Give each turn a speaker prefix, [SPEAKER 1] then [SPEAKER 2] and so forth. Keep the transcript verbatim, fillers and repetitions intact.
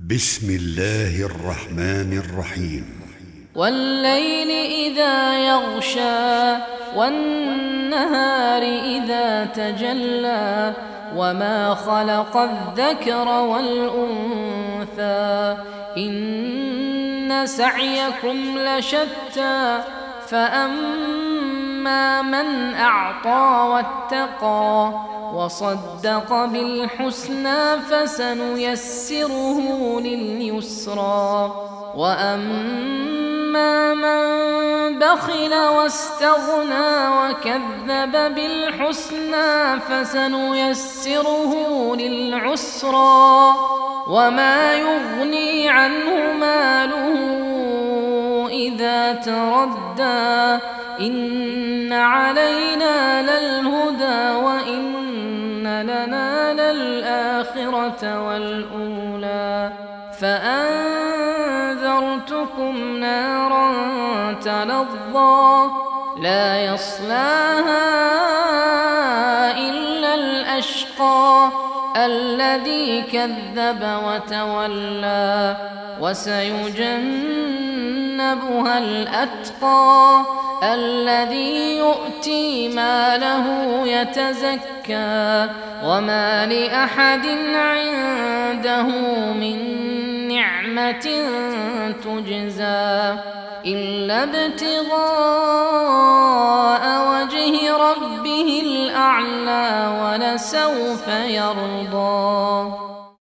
[SPEAKER 1] بسم الله الرحمن الرحيم
[SPEAKER 2] والليل إذا يغشى والنهار إذا تجلى وما خلق الذكر والأنثى إن سعيكم لشتى فأما من أعطى واتقى وصدق بالحسنى فسنيسره لليسرى وأما من بخل واستغنى وكذب بالحسنى فسنيسره للعسرى وما يغني عنه ماله إذا تردى إن علينا للهدى وإن لنا للآخرة والأولى فأنذرتكم نارا تلظى لا يصلاها إلا الأشقى الذي كذب وتولى وسيجنبها الأتقى الذي يؤتي ماله يتزكى وما لأحد عنده من نعمة تجزى إلا ابتغاء وجه ربه الأعلى ولسوف يرضى.